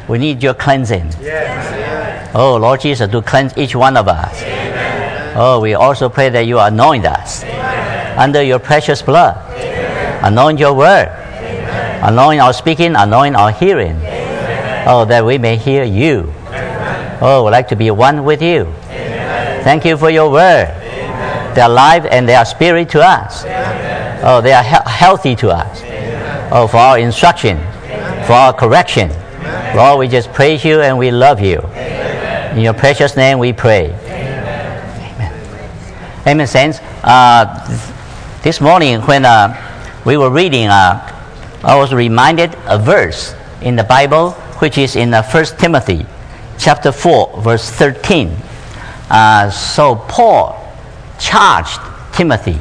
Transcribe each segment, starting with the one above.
We need your cleansing. Yes. Oh, Lord Jesus, to cleanse each one of us. Amen. Oh, we also pray that you anoint us under your precious blood. Anoint your word. Anoint our speaking, anoint our hearing. Oh, that we may hear you. Oh, we'd like to be one with you. Thank you for your word. They are life and they are spirit to us. Oh, they are healthy to us. Oh, for our instruction, for our correction. Lord, we just praise you and we love you. In your precious name we pray. Amen. Amen, saints. This morning when we were reading, I was reminded a verse in the Bible which is in 1 Timothy chapter 4 verse 13. So Paul charged Timothy.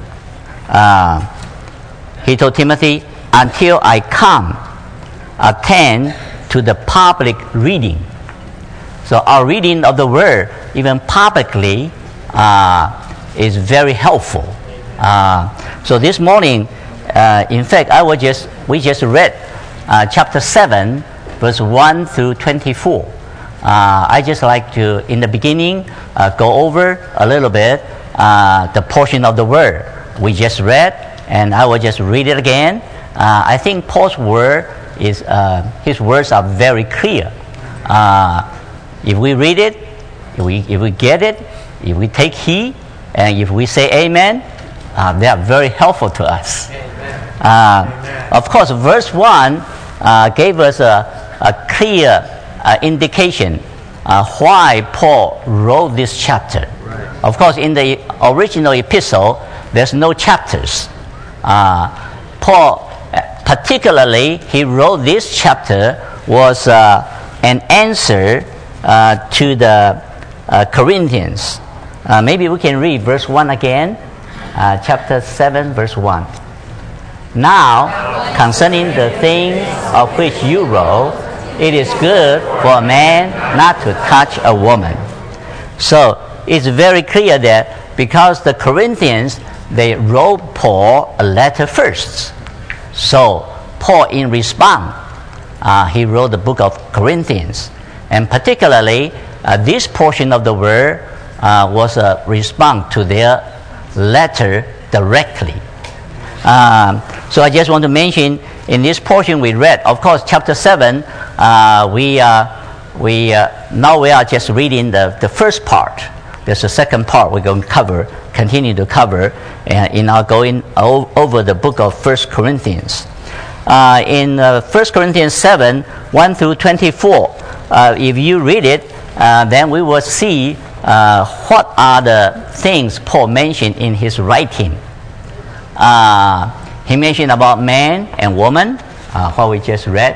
He told Timothy, until I come, attend to the public reading. So our reading of the word, even publicly, is very helpful. So this morning, in fact, we just read chapter 7, verse 1 through 24. I just like to, in the beginning, go over a little bit the portion of the word we just read, and I will just read it again. I think Paul's word is, his words are very clear. If we read it, if we get it, if we take heed, and if we say amen, they are very helpful to us. Of course, verse 1 gave us a clear indication why Paul wrote this chapter. Of course, in the original epistle, there's no chapters. Paul, particularly, he wrote this chapter was an answer to the Corinthians. Maybe we can read verse 1 again. Chapter 7, verse 1. Now, concerning the things of which you wrote, it is good for a man not to touch a woman. So, it's very clear that because the Corinthians, they wrote Paul a letter first. So, Paul, in response, he wrote the book of Corinthians. And particularly, this portion of the word was a response to their letter directly. So I just want to mention in this portion we read, of course, chapter 7, now we are just reading the first part. There's a second part we're going to continue to cover in our going over the book of 1 Corinthians. In 1 Corinthians 7, 1 through 24, if you read it, then we will see what are the things Paul mentioned in his writing. He mentioned about man and woman, what we just read.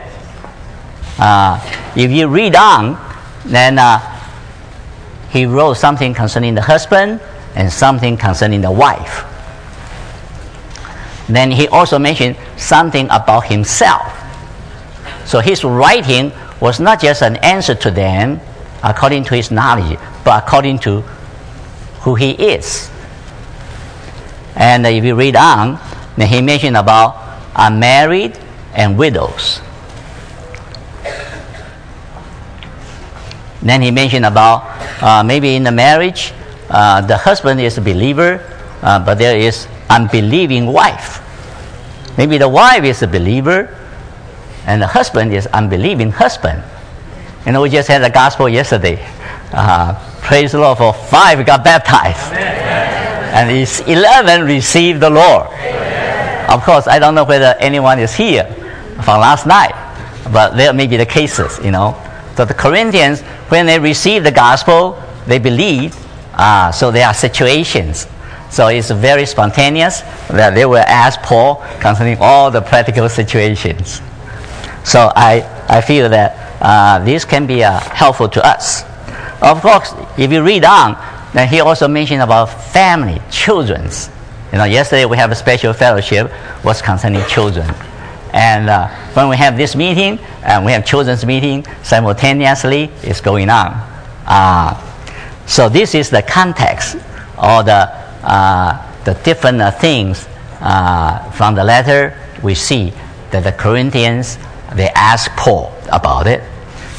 If you read on, then he wrote something concerning the husband and something concerning the wife. Then he also mentioned something about himself. So his writing was not just an answer to them according to his knowledge, but according to who he is. And if you read on, then he mentioned about unmarried and widows. Then he mentioned about maybe in the marriage, the husband is a believer, but there is unbelieving wife. Maybe the wife is a believer, and the husband is unbelieving husband. You know, we just had the gospel yesterday. Praise the Lord, for 5 got baptized. Amen. And 11 received the Lord. Amen. Of course, I don't know whether anyone is here from last night, but there may be the cases, you know. So the Corinthians, when they received the gospel, they believed. So there are situations. So it's very spontaneous that they will ask Paul concerning all the practical situations. So I feel that this can be helpful to us. Of course, if you read on, then he also mentioned about family, children. You know, yesterday we have a special fellowship was concerning children. And when we have this meeting, and we have children's meeting, simultaneously it's going on. So this is the context, or the different things from the letter we see that the Corinthians, they asked Paul about it.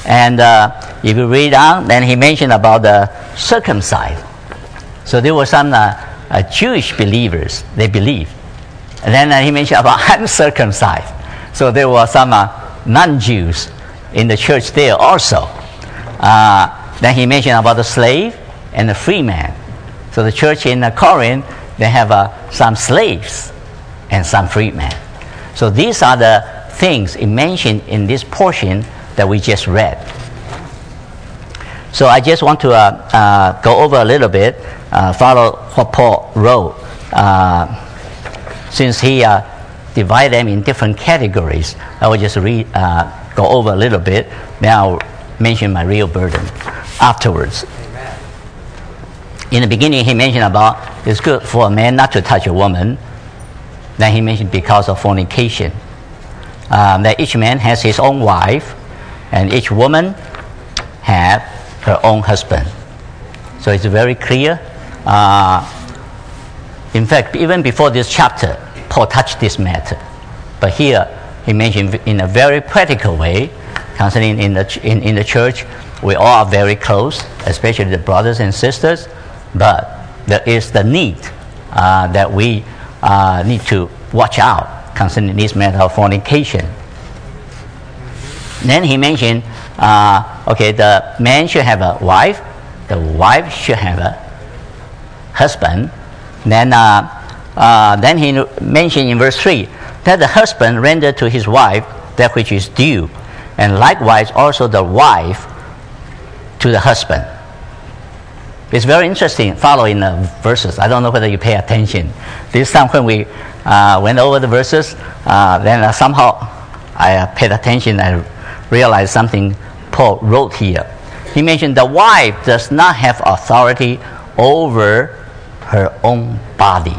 And if you read on, then he mentioned about the circumcised. So there were some Jewish believers, they believed. And then he mentioned about uncircumcised. So there were some non-Jews in the church there also. Then he mentioned about the slave and the free man. So the church in Corinth, they have some slaves and some free men. So these are the things mentioned in this portion that we just read. So I just want to go over a little bit, follow what Paul wrote. Since he divided them in different categories, I will just go over a little bit. Then I'll mention my real burden afterwards. Amen. In the beginning, he mentioned about it's good for a man not to touch a woman. Then he mentioned because of fornication. That each man has his own wife, and each woman has her own husband. So it's very clear. In fact, even before this chapter, Paul touched this matter. But here, he mentioned in a very practical way, concerning in the church, we all are very close, especially the brothers and sisters, but there is the need that we need to watch out concerning this matter of fornication. Then he mentioned, the man should have a wife, the wife should have a husband. Then he mentioned in verse 3 that the husband render to his wife that which is due, and likewise also the wife to the husband. It's very interesting following the verses. I don't know whether you pay attention. This time when we went over the verses, then somehow I paid attention and realized something Paul wrote here. He mentioned the wife does not have authority over her own body.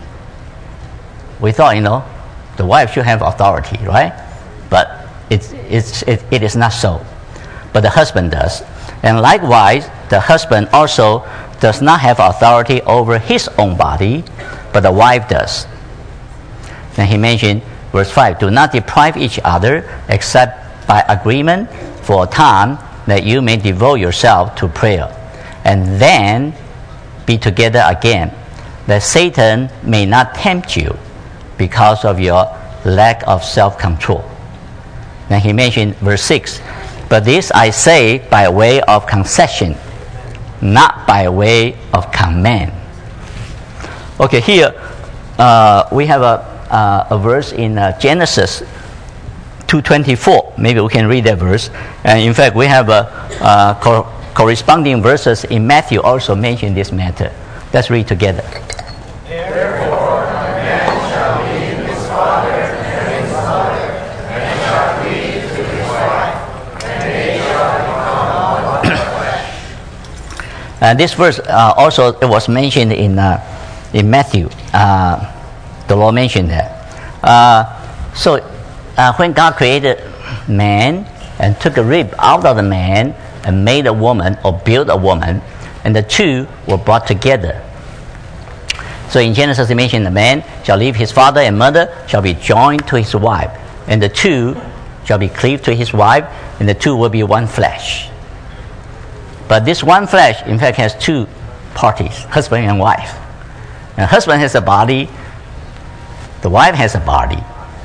We thought, the wife should have authority, right? But it is not so. But the husband does. And likewise, the husband also does not have authority over his own body, but the wife does. Then he mentioned, verse 5, do not deprive each other except by agreement for a time, that you may devote yourself to prayer, and then be together again, that Satan may not tempt you because of your lack of self-control. Then he mentioned verse 6, but this I say by way of concession, not by way of command. Okay, here we have a verse in Genesis 2:24. Maybe we can read that verse. And in fact, we have corresponding verses in Matthew also mention this matter. Let's read together. Therefore, a man shall leave his father and his mother, and shall cleave to his wife, and they shall become one flesh. This verse also it was mentioned in Matthew. The Lord mentioned that. When God created man and took a rib out of the man and made a woman or built a woman, and the two were brought together. So in Genesis it mentioned the man shall leave his father and mother, shall be joined to his wife, and the two shall be cleaved to his wife, and the two will be one flesh. But this one flesh, in fact, has two parties, husband and wife. And husband has a body, the wife has a body.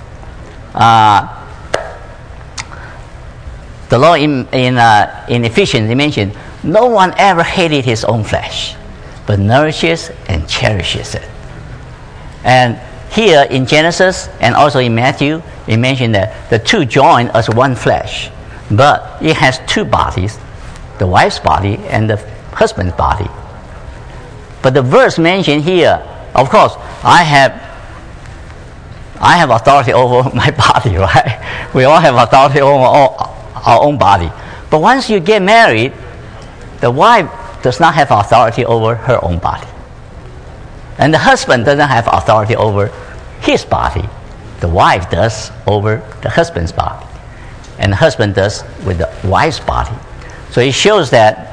The Lord in Ephesians, he mentioned, no one ever hated his own flesh, but nourishes and cherishes it. And here in Genesis and also in Matthew, he mentioned that the two join as one flesh, but it has two bodies, the wife's body and the husband's body. But the verse mentioned here, of course, I have authority over my body, right? We all have authority over our own body. But once you get married, the wife does not have authority over her own body. And the husband doesn't have authority over his body. The wife does over the husband's body. And the husband does with the wife's body. So it shows that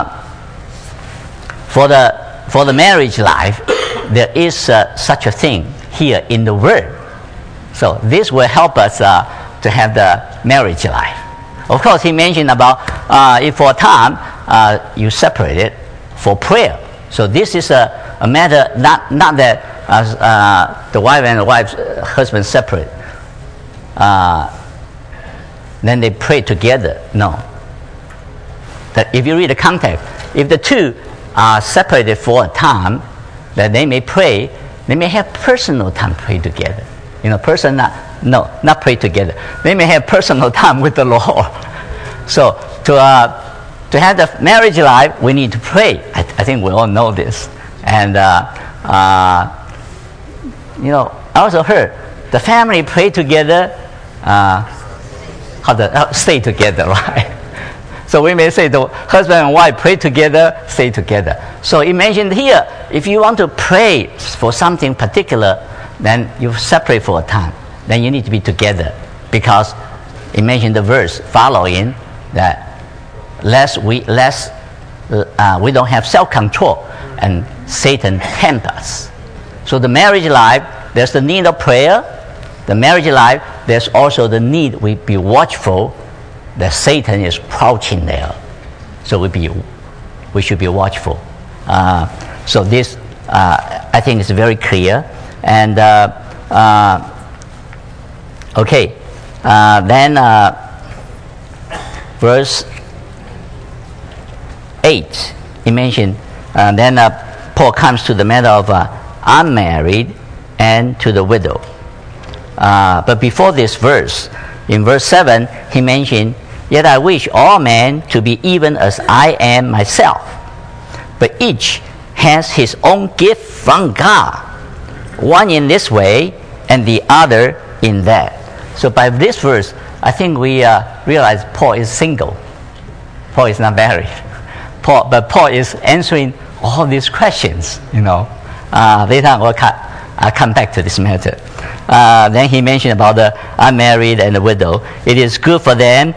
for the marriage life, there is such a thing here in the Word. So this will help us to have the marriage life. Of course, he mentioned about if for a time you separate it for prayer. So this is a matter not that the wife and the wife's husband separate. Then they pray together. No. That if you read the context, if the two are separated for a time, that they may pray, they may have personal time pray together. Not pray together. They may have personal time with the Lord. So to have the marriage life, we need to pray. I think we all know this. And I also heard the family pray together. Stay together, right? So we may say the husband and wife pray together, stay together. So imagine here, if you want to pray for something particular, then you separate for a time. Then you need to be together, because imagine the verse following that we don't have self-control and Satan tempt us. So the marriage life, there's the need of prayer. The marriage life, there's also the need we be watchful that Satan is crouching there. So we should be watchful. So this, I think, is very clear. And then verse 8, he mentioned, then Paul comes to the matter of unmarried and to the widow. But before this verse, in verse 7, he mentioned, "Yet I wish all men to be even as I am myself. But each has his own gift from God, one in this way and the other in that." So by this verse, I think we realize Paul is single. Paul is not married. But Paul is answering all these questions. Later on I'll come back to this matter. Then he mentioned about the unmarried and the widow. It is good for them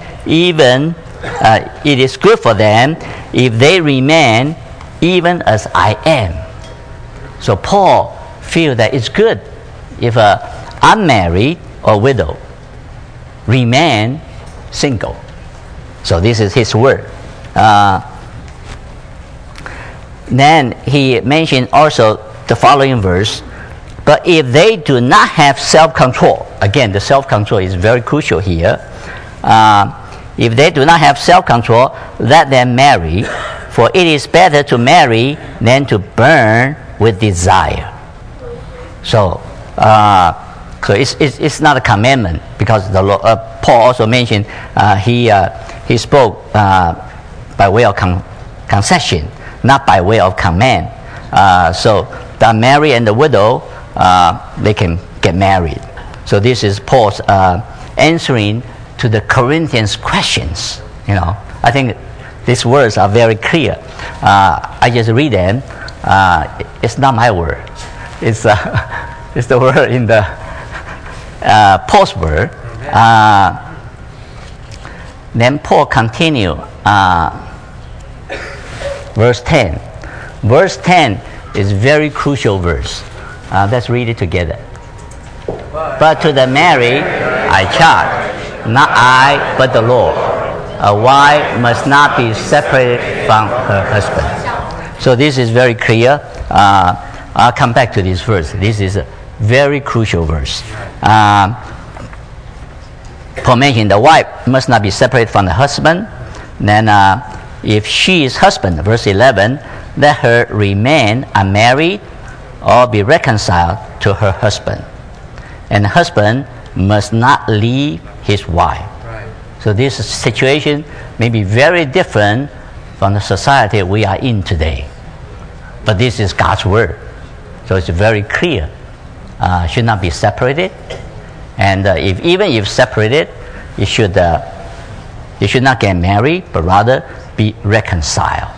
if they remain even as I am. So Paul feels that it's good if a unmarried or widow remain single. So this is his word. Then he mentioned also the following verse, "But if they do not have self-control," again, the self-control is very crucial here. "If they do not have self-control, let them marry, for it is better to marry than to burn with desire." So it's not a commandment, because Paul also mentioned he spoke by way of concession, not by way of command. So the married and the widow, they can get married. So this is Paul's answering to the Corinthians' questions. I think these words are very clear. I just read them. It's not my word. It's the word in the Paul's word. Then Paul continue. Verse 10. Verse 10 is very crucial verse. Let's read it together. "But to the married I charge, not I, but the Lord. A wife must not be separated from her husband." So this is very clear. I'll come back to this verse. This is a very crucial verse. Paul mentioned the wife must not be separated from the husband. Then if she is husband, verse 11, let her remain unmarried or be reconciled to her husband. And the husband must not leave his wife. Right. So this situation may be very different from the society we are in today. But this is God's word. So it's very clear. Should not be separated. And even if separated, you should not get married, but rather be reconciled.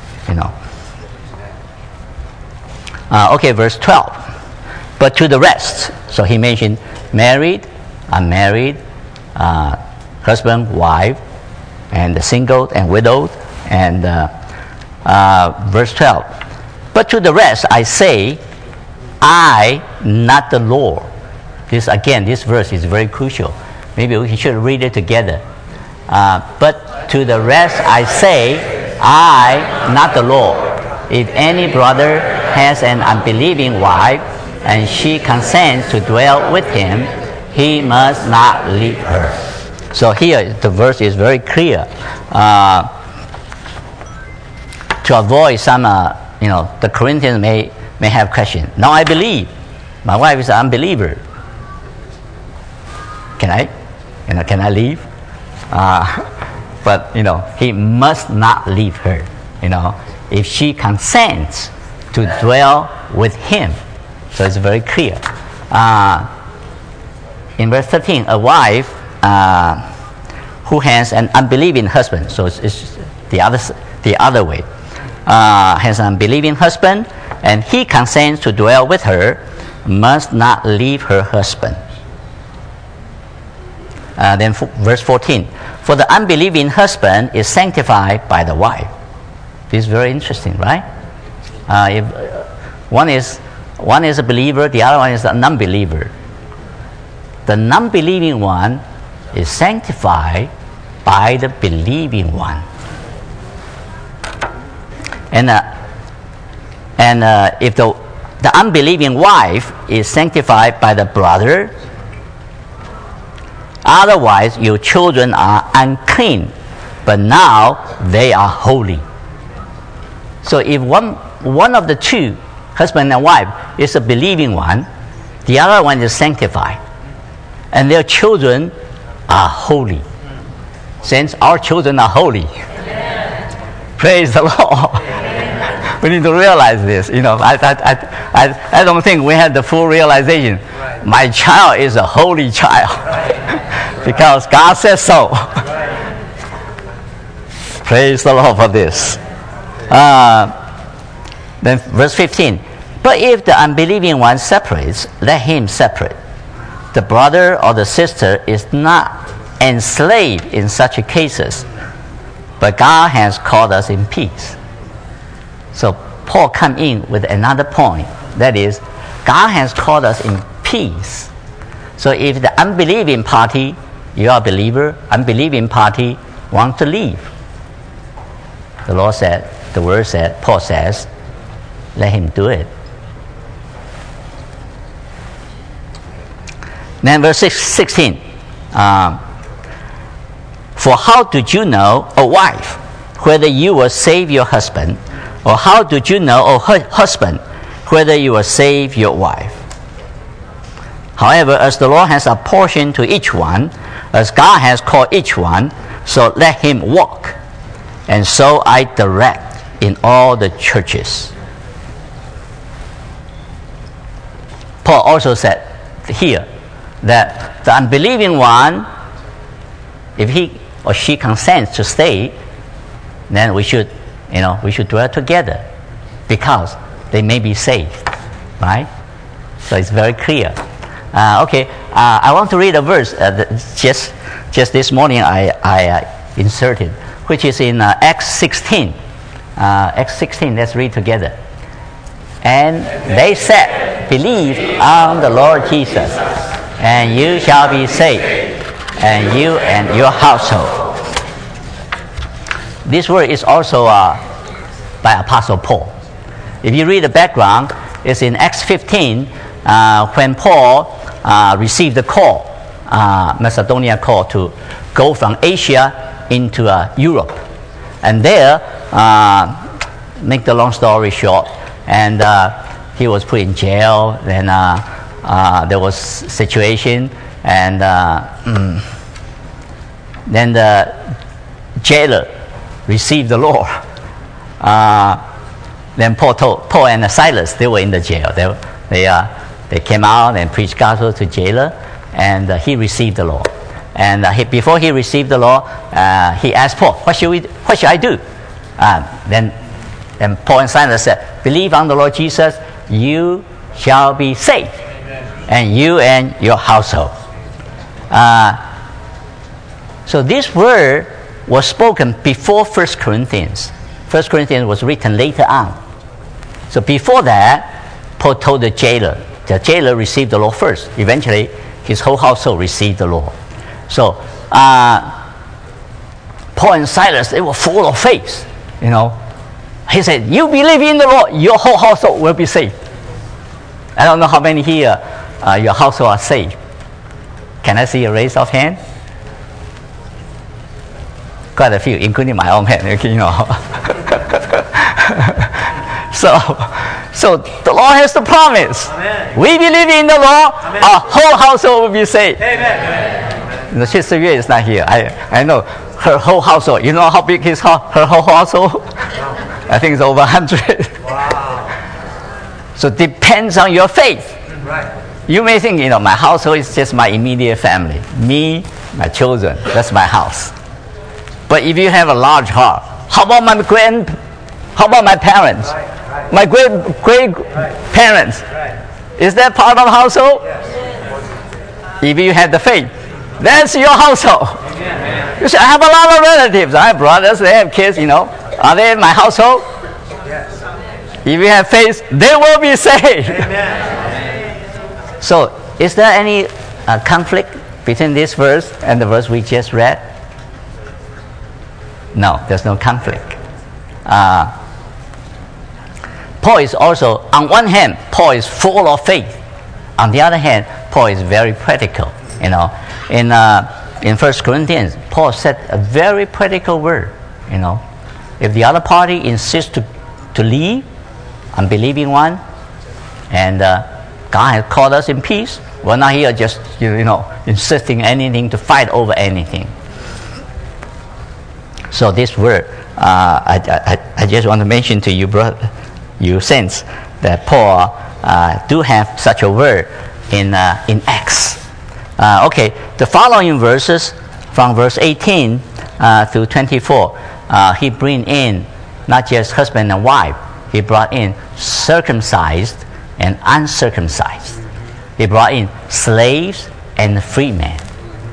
Verse 12. "But to the rest," so he mentioned married, unmarried, husband, wife, and the single and widowed. And verse 12. "But to the rest I say, I, not the Lord." This verse is very crucial. Maybe we should read it together. But to the rest I say, I, not the Lord. If any brother has an unbelieving wife, and she consents to dwell with him, he must not leave her. So here the verse is very clear. To avoid some, the Corinthians may have questions. Now I believe. My wife is an unbeliever. Can I leave? But he must not leave her. If she consents to dwell with him. So it's very clear. In verse 13, a wife who has an unbelieving husband, so it's the other way, has an unbelieving husband, and he consents to dwell with her, must not leave her husband. Then verse 14, for the unbelieving husband is sanctified by the wife. This is very interesting, right? If one is a believer, the other one is a non-believer. The non-believing one is sanctified by the believing one. And if the unbelieving wife is sanctified by the brother, otherwise your children are unclean, but now they are holy. So if one of the two, husband and wife, is a believing one, the other one is sanctified, and their children are holy. Since our children are holy, praise the Lord. We need to realize this. I don't think we had the full realization. My child is a holy child because God says so. Praise the Lord for this. Then verse 15. But if the unbelieving one separates, let him separate. The brother or the sister is not enslaved in such cases, but God has called us in peace. So Paul come in with another point. That is, God has called us in peace. So if the unbelieving party, you are a believer, unbelieving party want to leave, the word said, Paul says, let him do it. Then verse 16. For how did you know, O wife, whether you will save your husband? Or how did you know, O husband, whether you will save your wife? However, as the Lord has apportioned to each one, as God has called each one, so let him walk. And so I direct in all the churches. Paul also said here that the unbelieving one, if he or she consents to stay, then we should dwell together because they may be saved, right? So it's very clear. I want to read a verse just this morning I inserted, which is in Acts 16. Acts 16, let's read together. And they said, believe on the Lord Jesus, and you shall be saved, and you and your household. This word is also by Apostle Paul. If you read the background, it's in Acts 15 when Paul received the call, Macedonia call to go from Asia into Europe. And there, make the long story short, and he was put in jail. Then there was situation, and then the jailer received the Lord. Then Paul and Silas, they were in the jail. They came out and preached gospel to jailer, and he received the Lord. And before he received the Lord, he asked Paul, "What should I do?" Then Paul and Silas said, "Believe on the Lord Jesus, you shall be saved, and you and your household." So this word was spoken before 1 Corinthians. 1 Corinthians was written later on. So before that, Paul told the jailer. The jailer received the Lord first. Eventually, his whole household received the Lord. So Paul and Silas, they were full of faith. He said, you believe in the Lord, your whole household will be saved. I don't know how many here, your household are saved. Can I see a raise of hand? Quite a few, including my own hand. So the Lord has the promise. Amen. We believe in the Lord, Amen. our whole household will be saved. Amen. The Sister Yue is not here. I know her whole household. You know how big her whole household? I think it's over 100. Wow. So it depends on your faith. Right. You may think, my household is just my immediate family. Me, my children, that's my house. But if you have a large heart, how about my parents? Right. My great parents? Right. Is that part of the household? Yes. If you have the faith, that's your household. Amen. You say, I have a lot of relatives. I have brothers, they have kids, Are they in my household? Yes. If you have faith, they will be saved. Amen. So, is there any conflict between this verse and the verse we just read? No, there's no conflict. Paul is also, on one hand, Paul is full of faith. On the other hand, Paul is very practical. In 1 Corinthians, Paul said a very practical word. If the other party insists to leave, unbelieving one, and God has called us in peace, we're not here just insisting anything to fight over anything. So this word, I just want to mention to you, brother, you sense that Paul do have such a word in Acts. Okay, the following verses from verse 18 through 24, he bring in not just husband and wife, he brought in circumcised and uncircumcised. He brought in slaves and free men.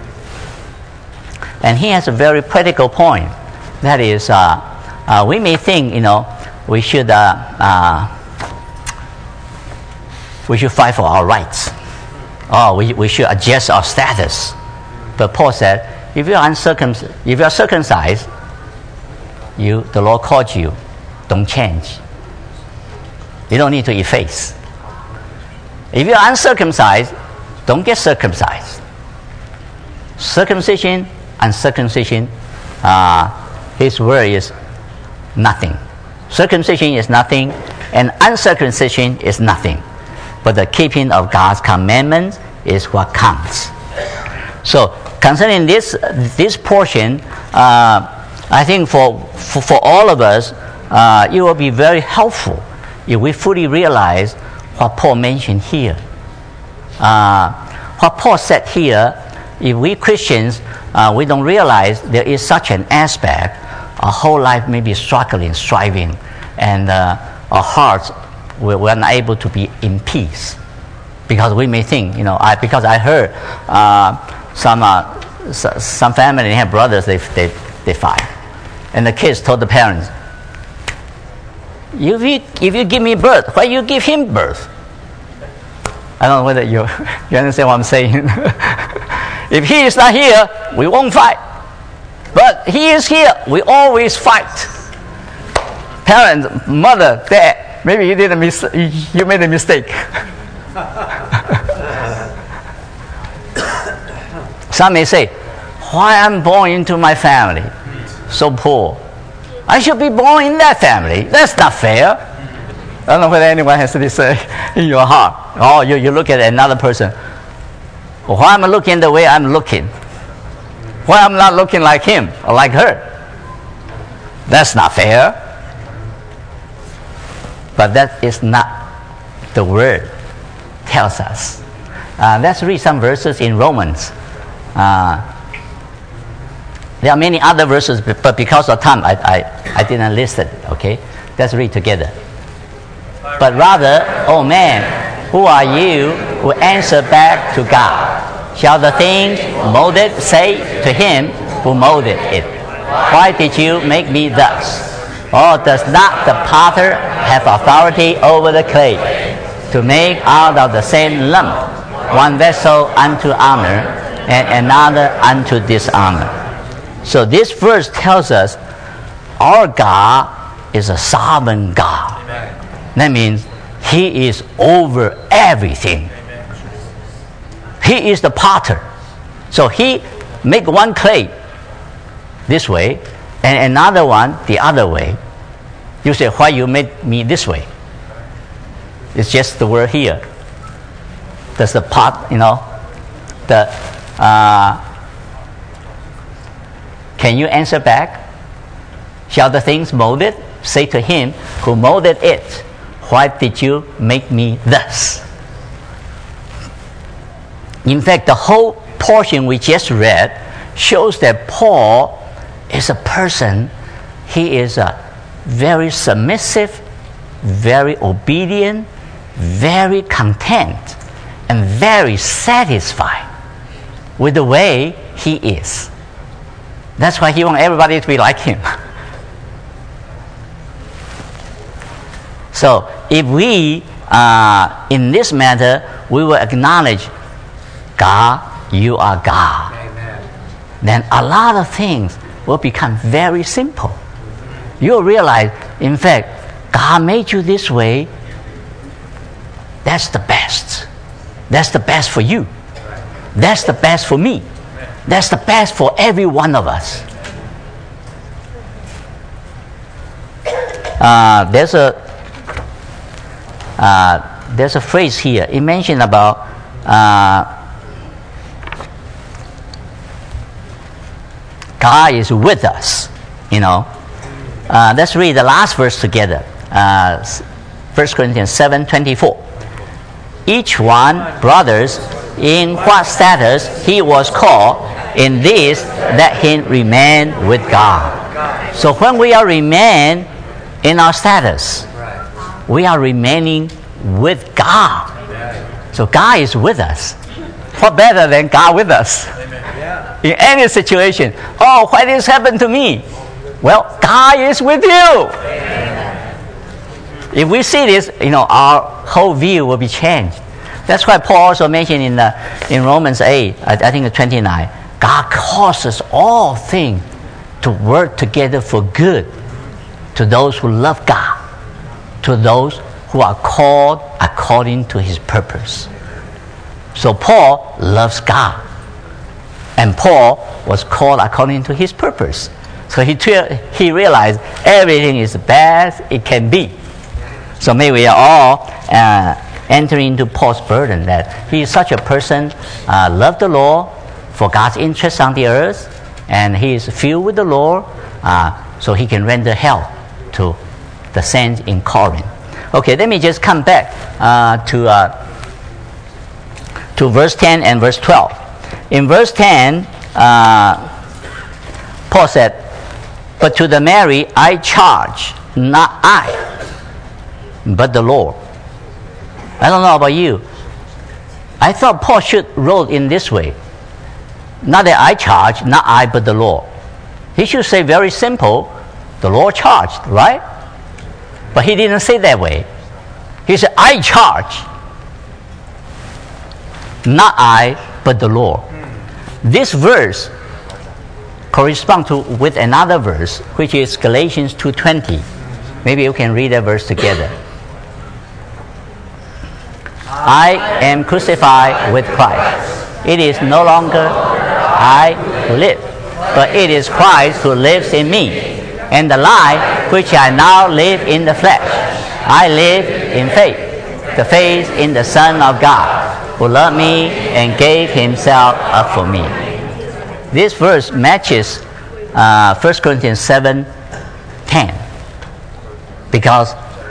And he has a very practical point. That is, we may think, we should fight for our rights. We should adjust our status. But Paul said, if you are circumcised, the Lord called you, don't change. You don't need to efface. If you are uncircumcised, don't get circumcised. Circumcision, uncircumcision, his word is nothing. Circumcision is nothing, and uncircumcision is nothing. But the keeping of God's commandments is what counts. So, concerning this portion, I think for all of us, it will be very helpful if we fully realize what Paul mentioned here. What Paul said here, if we Christians, we don't realize there is such an aspect. Our whole life may be struggling, striving, and our hearts we're not able to be in peace, because we may think, because I heard some family have brothers, they fight, and the kids told the parents, if you give me birth, why you give him birth? I don't know whether you understand what I'm saying. If he is not here, we won't fight. But he is here, we always fight. Parents, mother, dad, maybe you made a mistake. Some may say, why I'm born into my family so poor? I should be born in that family. That's not fair. I don't know whether anyone has this in your heart. Oh, you look at another person. Why am I looking the way I'm looking? Why I'm not looking like him or like her? That's not fair. But that is not the word tells us. Let's read some verses in Romans. There are many other verses, but because of time, I didn't list it. Okay, let's read together. But rather, O man, who are you who answer back to God? Shall the thing molded say to him who molded it, why did you make me thus? Or does not the potter have authority over the clay to make out of the same lump one vessel unto honor and another unto dishonor? So this verse tells us our God is a sovereign God. Amen. That means He is over everything. Amen. He is the potter. So He make one clay this way and another one the other way. You say, why you made me this way? It's just the word here. Does the pot, can you answer back? Shall the things molded say to him who molded it, why did you make me thus? In fact, the whole portion we just read shows that Paul is a person, he is a very submissive, very obedient, very content, and very satisfied with the way he is. That's why he wants everybody to be like him. So if we, in this matter, we will acknowledge, God, you are God. Amen. Then a lot of things will become very simple. You'll realize, in fact, God made you this way. That's the best. That's the best for you. That's the best for me. That's the best for every one of us. There's a phrase here. It mentioned about God is with us. Let's read the last verse together. 1 Corinthians 7:24. Each one, brothers, in what status he was called, in this that he remain with God. So when we are remain in our status, we are remaining with God. So God is with us. What better than God with us? In any situation. Oh, why this happened to me? Well, God is with you. If we see this, our whole view will be changed. That's why Paul also mentioned in Romans 8, I think 29, God causes all things to work together for good to those who love God, to those who are called according to His purpose. So Paul loves God, and Paul was called according to his purpose. So he realized everything is the best it can be. So may we all enter into Paul's burden that he is such a person, love the Lord for God's interest on the earth, and he is filled with the Lord, so he can render help to the saints in Corinth. Okay, let me just come back to verse 10 and verse 12. In verse 10, Paul said, "But to the married I charge, not I, but the Lord." I don't know about you. I thought Paul should wrote in this way. Not that I charge, not I, but the Lord. He should say very simple, the Lord charged, right? But he didn't say that way. He said, I charge. Not I, but the Lord. This verse corresponds with another verse, which is Galatians 2:20. Maybe you can read that verse together. I am crucified with Christ. It is no longer I who live, but it is Christ who lives in me. And the life which I now live in the flesh, I live in faith, the faith in the Son of God, who loved me and gave himself up for me. This verse matches 1 Corinthians 7:10, because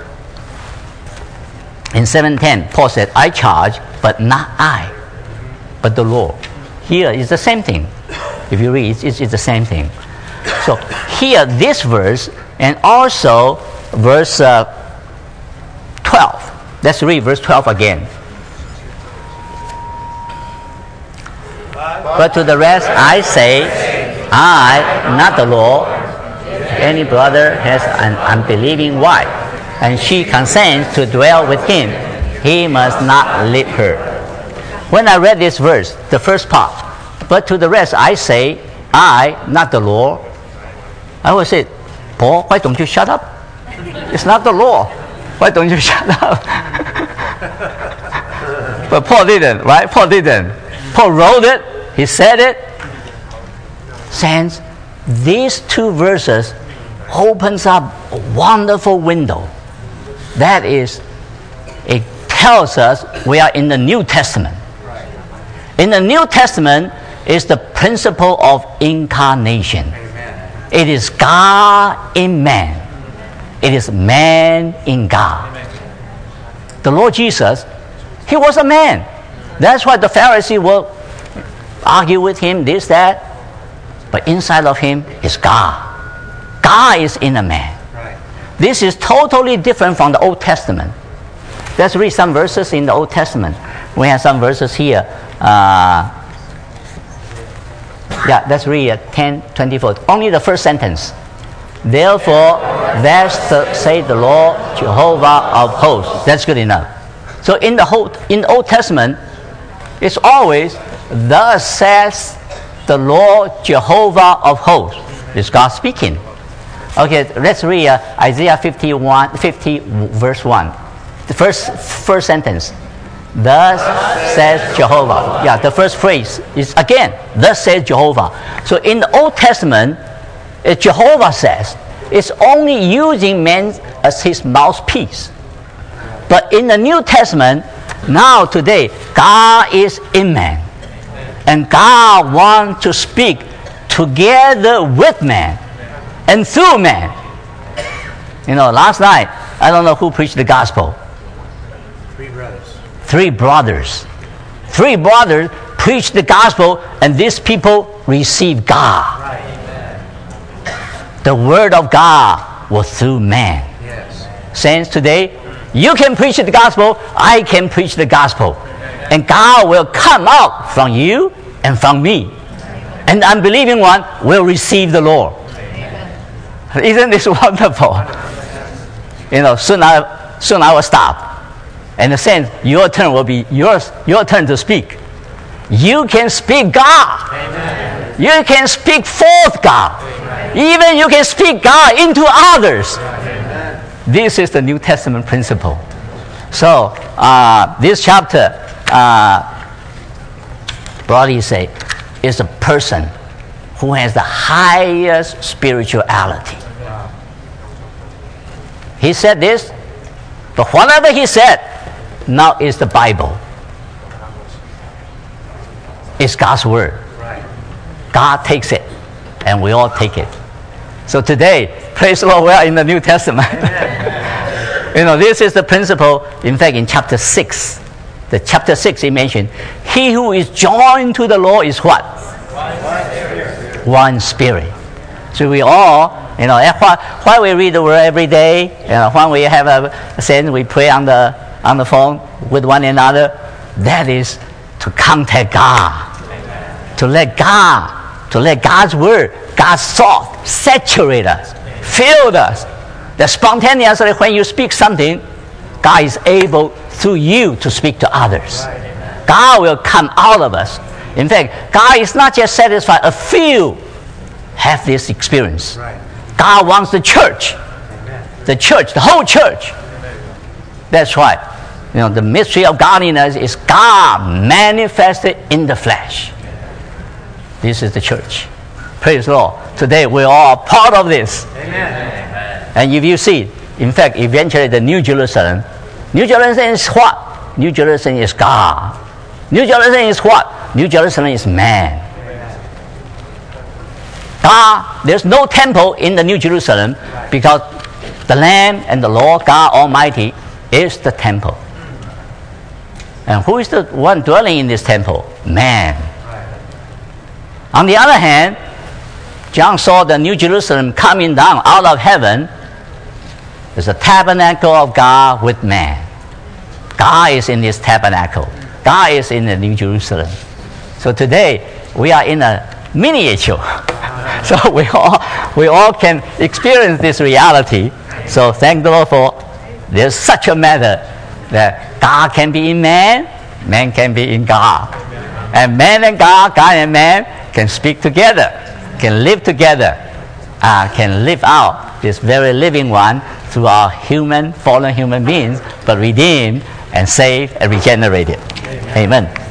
in 7:10 Paul said, I charge, but not I, but the Lord. Here is the same thing. If you read, it's the same thing. So here, this verse, and also verse 12. Let's read verse 12 again. But to the rest I say, I, not the Lord. If any brother has an unbelieving wife, and she consents to dwell with him, he must not leave her. When I read this verse, the first part, but to the rest I say, I, not the Lord. I would say, Paul, why don't you shut up? It's not the Lord. Why don't you shut up? But Paul didn't, right? Paul didn't. Paul wrote it. He said it. Saints, these two verses opens up a wonderful window. That is, it tells us we are in the New Testament. In the New Testament is the principle of incarnation. It is God in man. It is man in God. The Lord Jesus, he was a man. That's why the Pharisees will argue with him, this, that. But inside of him is God. God is in a man. This is totally different from the Old Testament. Let's read some verses in the Old Testament. We have some verses here. Let's read 10:24. Only the first sentence. Therefore, thus saith the Lord Jehovah of hosts. That's good enough. So in the Old Testament, it's always, thus says the Lord Jehovah of hosts. It's God speaking. Okay, let's read Isaiah 50 verse 1. The first sentence. Thus says Jehovah. Yeah, the first phrase is again, thus says Jehovah. So in the Old Testament, Jehovah says, it's only using man as his mouthpiece. But in the New Testament, now today, God is in man. And God wants to speak together with man and through man. Last night, I don't know who preached the gospel. Three brothers preached the gospel, and these people received God. The word of God was through man. Saints, today, you can preach the gospel, I can preach the gospel. And God will come out from you and from me. And the unbelieving one will receive the Lord. Isn't this wonderful? Soon I will stop. And the saints, your turn will be your turn to speak. You can speak God. Amen. You can speak forth God. Amen. Even you can speak God into others. Amen. This is the New Testament principle. So this chapter, broadly say, is a person who has the highest spirituality. He said this, but whatever he said, now is the Bible. It's God's word. God takes it, and we all take it. So today, praise the Lord, we are in the New Testament. This is the principle. In fact, in chapter 6, the chapter 6 he mentioned, he who is joined to the Lord is what? One spirit. So we all, why we read the word every day, when we have a sense, we pray on the phone with one another, that is to contact God. To let God's word, God's thought saturate us, fill us. That spontaneously when you speak something, God is able through you to speak to others. God will come out of us. In fact, God is not just satisfied a few have this experience. God wants the church, the whole church. That's why, the mystery of godliness is God manifested in the flesh. This is the church. Praise the Lord. Today we are all part of this. Amen. And if you see, in fact, eventually the New Jerusalem is what? New Jerusalem is God. New Jerusalem is what? New Jerusalem is man. God, there's no temple in the New Jerusalem because the Lamb and the Lord God Almighty is the temple. And who is the one dwelling in this temple? Man. On the other hand, John saw the New Jerusalem coming down out of heaven. It's a tabernacle of God with man. God is in this tabernacle. God is in the New Jerusalem. So today, we are in a miniature. So we all can experience this reality. So thank the Lord for there's such a matter that God can be in man, man can be in God. And man and God, God and man can speak together. can live together, can live out this very living one through our fallen human beings, but redeemed and saved and regenerated. Amen.